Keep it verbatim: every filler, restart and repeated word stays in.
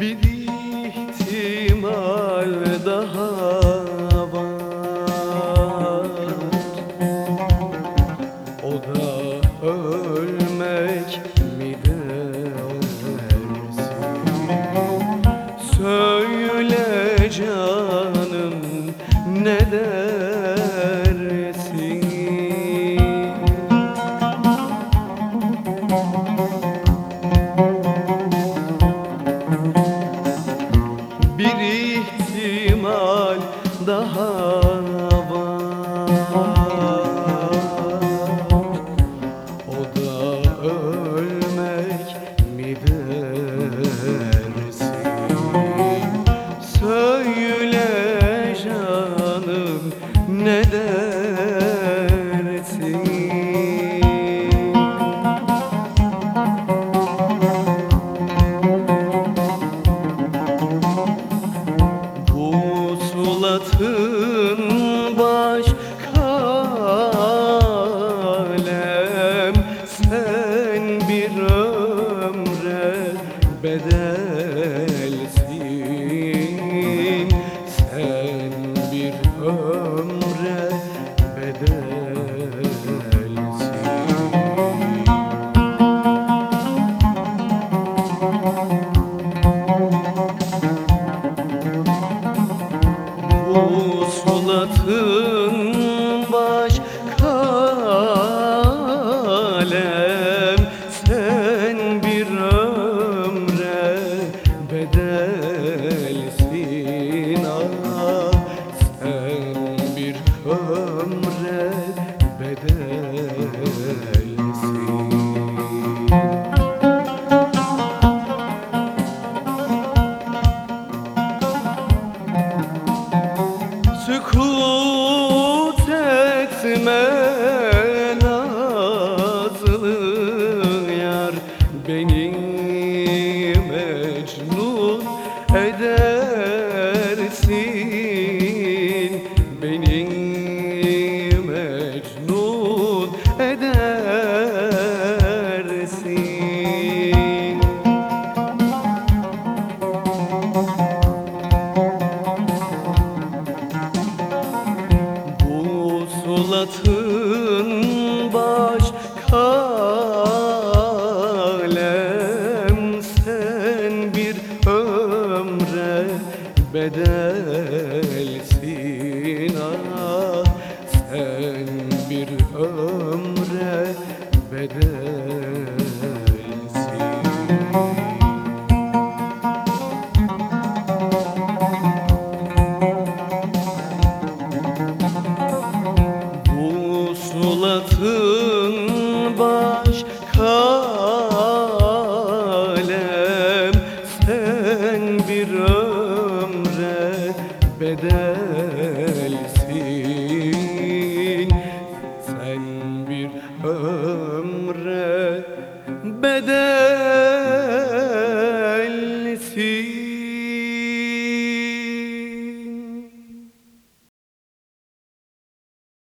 Bir ihtimal daha var, o da ölmek mi dersin? Söyle canım, ne dersin? Bir ihtimal daha var, o da ölmek mi dersin? Söyle canım, ne dersin? Vusulatın başka alem, sen bir ömre bedelsin, sen bir ömre bedelsin. Vusulatın başka alem, sen bir ömre bedelsin. Ah, sen bir ömre bedelsin. Sükût etme nazlı yar, beni mecnun edersin, beni mecnun edersin. Vusulatın başka alem, sen bir ömre bedelsin. Ah, sen bir ömre bedelsin. Vusulatın başka alem, sen bir ömre bedelsin, sen bir ömre bedel.